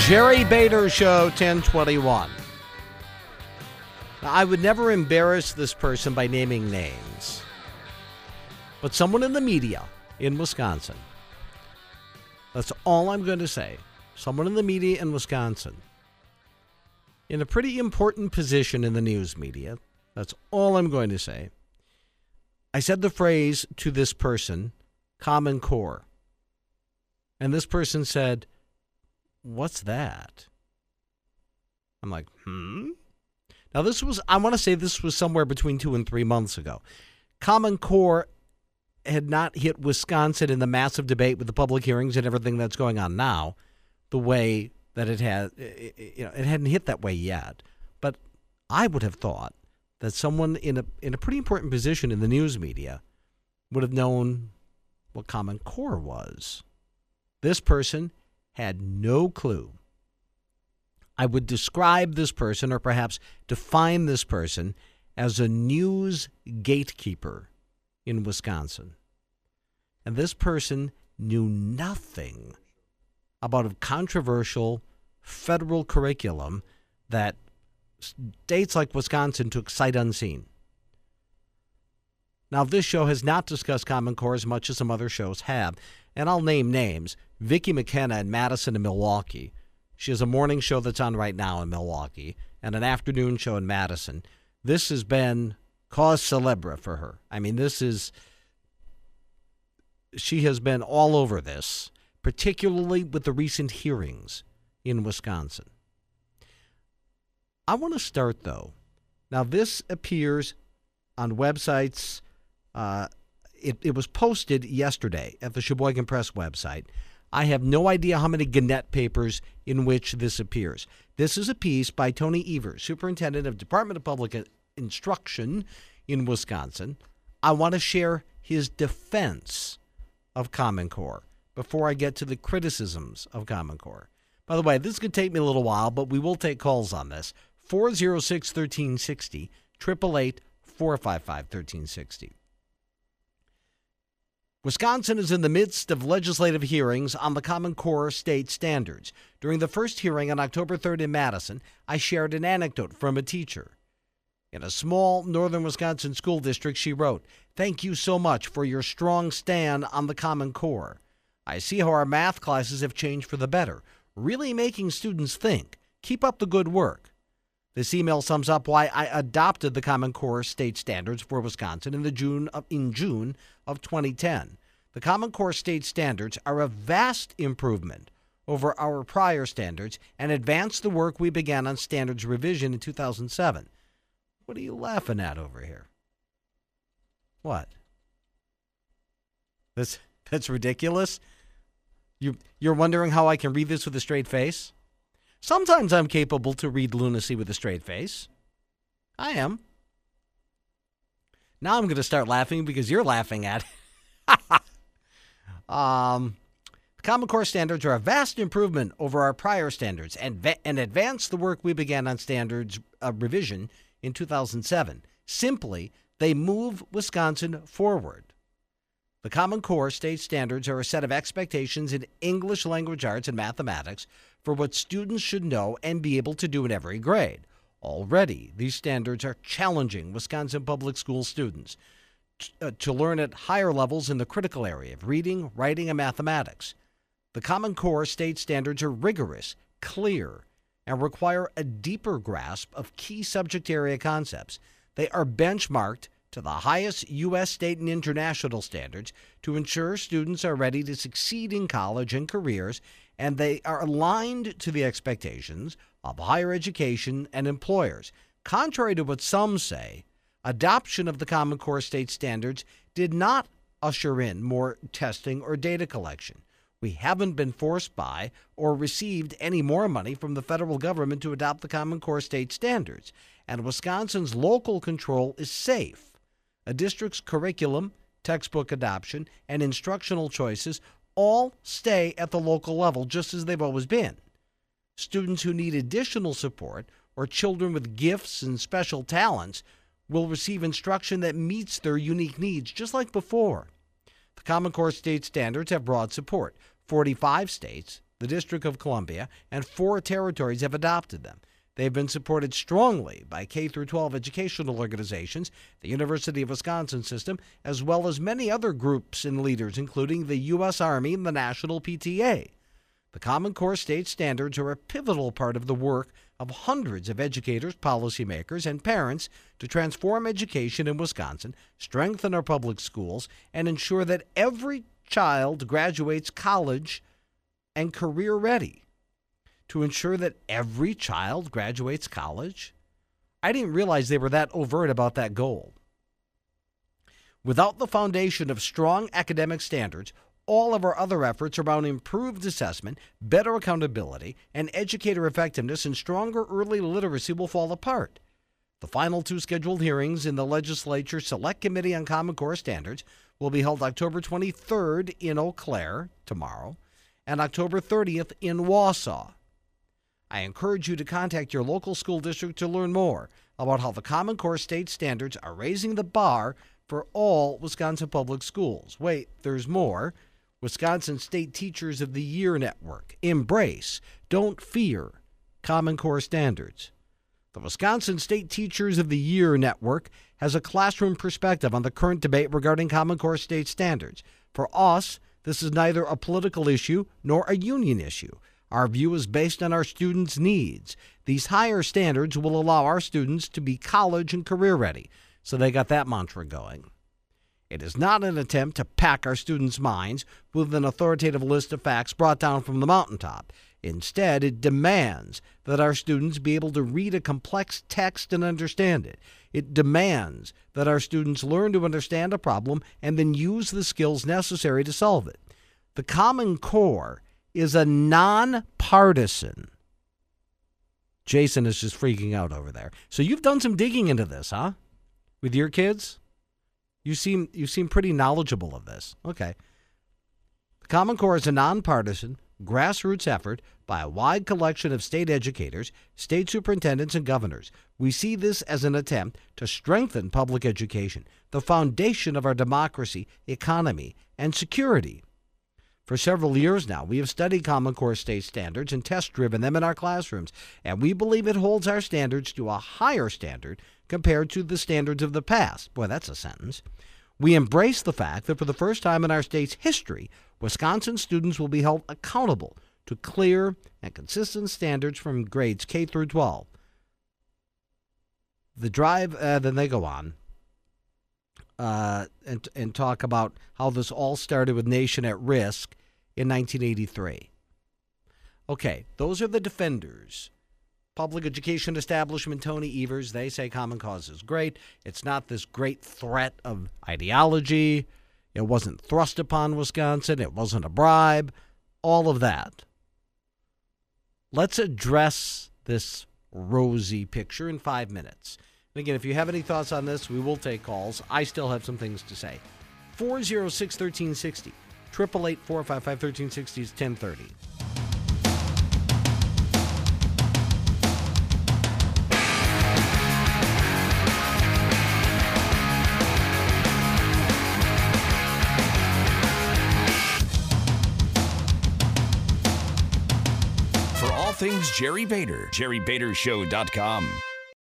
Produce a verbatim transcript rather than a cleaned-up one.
Jerry Bader Show, ten twenty-one. Now, I would never embarrass this person by naming names, but someone in the media in Wisconsin, that's all I'm going to say, someone in the media in Wisconsin, in a pretty important position in the news media, that's all I'm going to say. I said the phrase to this person, Common Core, and this person said, "What's that?" I'm like, hmm? Now, this was, I want to say this was somewhere between two and three months ago. Common Core had not hit Wisconsin in the massive debate with the public hearings and everything that's going on now the way that it had, you know, it hadn't hit that way yet. But I would have thought that someone in a in a pretty important position in the news media would have known what Common Core was. This person had no clue. I would describe this person, or perhaps define this person, as a news gatekeeper in Wisconsin. And this person knew nothing about a controversial federal curriculum that states like Wisconsin took sight unseen. Now, this show has not discussed Common Core as much as some other shows have, and I'll name names. Vicki McKenna in Madison and Milwaukee. She has a morning show that's on right now in Milwaukee and an afternoon show in Madison. This has been cause célèbre for her. I mean, this is, she has been all over this, particularly with the recent hearings in Wisconsin. I want to start, though. Now, this appears on websites. Uh, it, it was posted yesterday at the Sheboygan Press website. I have no idea how many Gannett papers in which this appears. This is a piece by Tony Evers, Superintendent of Department of Public Instruction in Wisconsin. I want to share his defense of Common Core before I get to the criticisms of Common Core. By the way, this could take me a little while, but we will take calls on this. four oh six, one three six oh, eight eight eight, four five five, one three six oh. Wisconsin is in the midst of legislative hearings on the Common Core state standards. During the first hearing on October third in Madison, I shared an anecdote from a teacher. In a small northern Wisconsin school district, she wrote, "Thank you so much for your strong stand on the Common Core. I see how our math classes have changed for the better, really making students think. Keep up the good work." This email sums up why I adopted the Common Core state standards for Wisconsin in the June of, in June of twenty ten. The Common Core state standards are a vast improvement over our prior standards and advance the work we began on standards revision in two thousand seven. What are you laughing at over here? What? That's, that's ridiculous? You, you're wondering how I can read this with a straight face? Sometimes I'm capable to read lunacy with a straight face. I am. Now I'm going to start laughing because you're laughing at it. um, the Common Core standards are a vast improvement over our prior standards and, va- and advance the work we began on standards uh, revision in two thousand seven. Simply, they move Wisconsin forward. The Common Core state standards are a set of expectations in English language arts and mathematics for what students should know and be able to do in every grade. Already, these standards are challenging Wisconsin public school students t- uh, to learn at higher levels in the critical area of reading, writing, and mathematics. The Common Core state standards are rigorous, clear, and require a deeper grasp of key subject area concepts. They are benchmarked to the highest U S state and international standards to ensure students are ready to succeed in college and careers, and they are aligned to the expectations of higher education and employers. Contrary to what some say, adoption of the Common Core state standards did not usher in more testing or data collection. We haven't been forced by or received any more money from the federal government to adopt the Common Core state standards, and Wisconsin's local control is safe. A district's curriculum, textbook adoption, and instructional choices all stay at the local level just as they've always been. Students who need additional support or children with gifts and special talents will receive instruction that meets their unique needs just like before. The Common Core state standards have broad support. forty-five states, the District of Columbia, and four territories have adopted them. They've been supported strongly by K through twelve educational organizations, the University of Wisconsin system, as well as many other groups and leaders, including the U S Army and the National P T A. The Common Core state standards are a pivotal part of the work of hundreds of educators, policymakers, and parents to transform education in Wisconsin, strengthen our public schools, and ensure that every child graduates college and career ready. To ensure that every child graduates college? I didn't realize they were that overt about that goal. Without the foundation of strong academic standards, all of our other efforts around improved assessment, better accountability, and educator effectiveness and stronger early literacy will fall apart. The final two scheduled hearings in the Legislature Select Committee on Common Core Standards will be held October twenty-third in Eau Claire, tomorrow, and October thirtieth in Wausau. I encourage you to contact your local school district to learn more about how the Common Core state standards are raising the bar for all Wisconsin public schools. Wait, there's more. Wisconsin State Teachers of the Year Network. Embrace, don't fear, Common Core standards. The Wisconsin State Teachers of the Year Network has a classroom perspective on the current debate regarding Common Core state standards. For us, this is neither a political issue nor a union issue. Our view is based on our students' needs. These higher standards will allow our students to be college and career ready. So they got that mantra going. It is not an attempt to pack our students' minds with an authoritative list of facts brought down from the mountaintop. Instead, it demands that our students be able to read a complex text and understand it. It demands that our students learn to understand a problem and then use the skills necessary to solve it. The Common Core is a nonpartisan. Jason is just freaking out over there. So you've done some digging into this, huh? With your kids? You seem you seem pretty knowledgeable of this. Okay. The Common Core is a nonpartisan, grassroots effort by a wide collection of state educators, state superintendents, and governors. We see this as an attempt to strengthen public education, the foundation of our democracy, economy, and security. For several years now, we have studied Common Core state standards and test-driven them in our classrooms, and we believe it holds our standards to a higher standard compared to the standards of the past. Boy, that's a sentence. We embrace the fact that for the first time in our state's history, Wisconsin students will be held accountable to clear and consistent standards from grades K through twelve. The drive, uh, then they go on uh, and, and talk about how this all started with Nation at Risk in nineteen eighty-three. Okay, those are the defenders. Public education establishment, Tony Evers, they say Common Cause is great. It's not this great threat of ideology. It wasn't thrust upon Wisconsin. It wasn't a bribe. All of that. Let's address this rosy picture in five minutes. And again, if you have any thoughts on this, we will take calls. I still have some things to say. four oh six, one three six zero. eight eight eight, four five five, one three six zero is ten thirty. Things Jerry Bader, jerry bader show dot com.